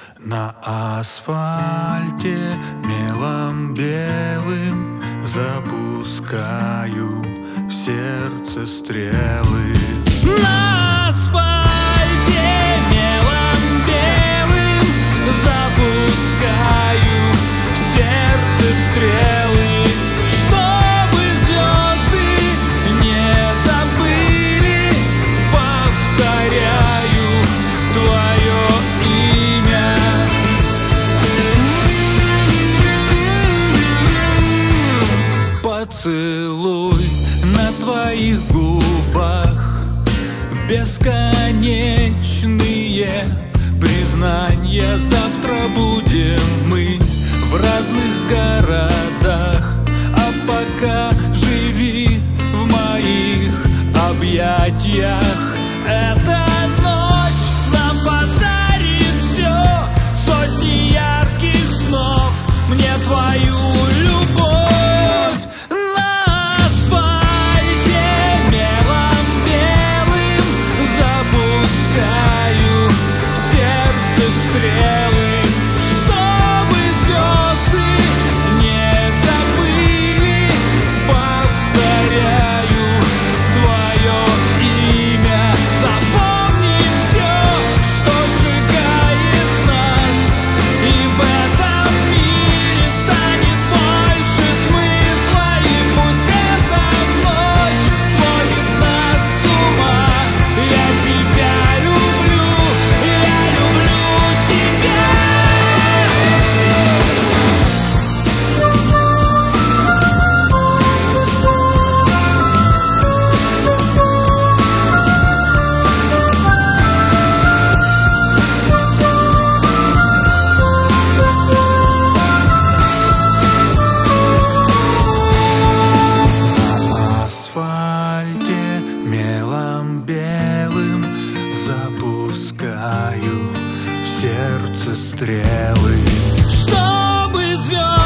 На асфальте мелом белым запускаю в сердце стрелы. На асфальте мелом белым запускаю в сердце стрелы, чтобы звезды не забыли. Повторяю твое имя. Поцелуй на твоих губах, бесконечные признания. Завтра будем мы в разных городах, а пока живи в моих объятиях. Эта ночь нам подарит все, сотни ярких снов, мне твою любовь. На асфальте мелом белым запускаю в сердце стрелы, чтобы звезды не забыли. Повторяю твое имя. Запомни все, что сжигает нас, и в этом мире станет больше смысла. И пусть эта ночь сводит нас с ума, я тебя люблю, я люблю тебя. На асфальте мелом белым запускаю в сердце стрелы, чтобы звезды